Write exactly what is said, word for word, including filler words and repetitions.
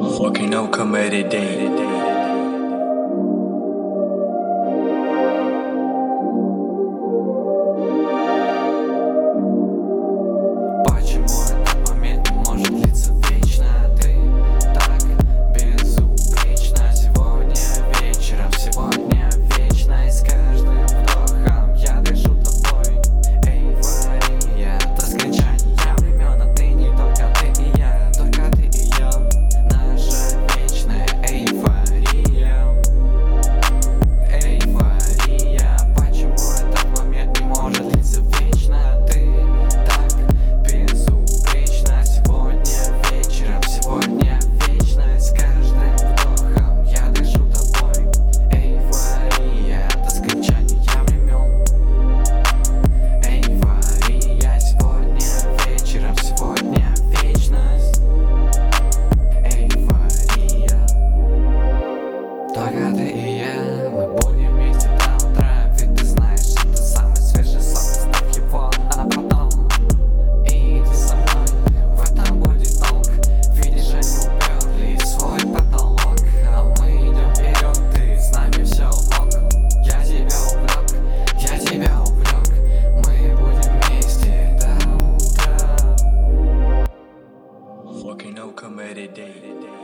Fucking no comedy day. Почему этот момент не может длиться вечно? Ты так безупречна. Сегодня вечером, сегодня вечно. И с каждым вдохом я дышу тобой. Эйфория, до скончания времен. А ты не только ты и я, только ты и я. Наша вечная эйфория. Эйфория. Почему этот момент не может длиться вечно? Ты безупречно. Сегодня вечером, сегодня вечность. С каждым вдохом я дышу тобой. Эйфория, до скончания времен. Эйфория. Сегодня вечером, сегодня вечность. Эйфория. Только ты и я, мы будем вместе до утра. Ведь ты знаешь, это самый свежий сок. Оставь его на потом. Иди со мной, в этом будет толк. Видишь, они уперли свой потолок. А мы идем вперед, ты с нами все ок. Я тебя увлек, я тебя увлек. Мы будем вместе до утра. Fucking no comedy day.